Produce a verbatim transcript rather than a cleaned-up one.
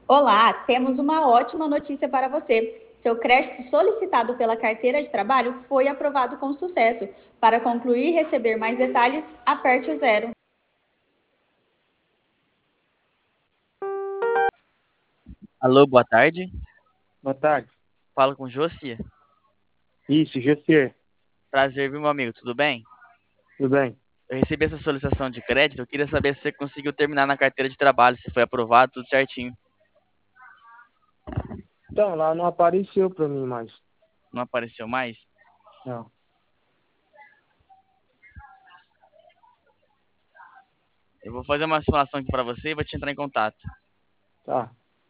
Olá, temos uma ótima notícia para você. Seu crédito solicitado pela carteira de trabalho foi aprovado com sucesso. Para concluir e receber mais detalhes, aperte o zero. Alô, boa tarde. Boa tarde. Falo com Josia. Isso, Gessier. Prazer, viu, meu amigo? Tudo bem? Tudo bem? Eu recebi essa solicitação de crédito. Eu queria saber se você conseguiu terminar na carteira de trabalho, se foi aprovado, tudo certinho. Então, lá não apareceu pra mim mais. Não apareceu mais? Não. Eu vou fazer uma simulação aqui para você e vou te entrar em contato. Tá.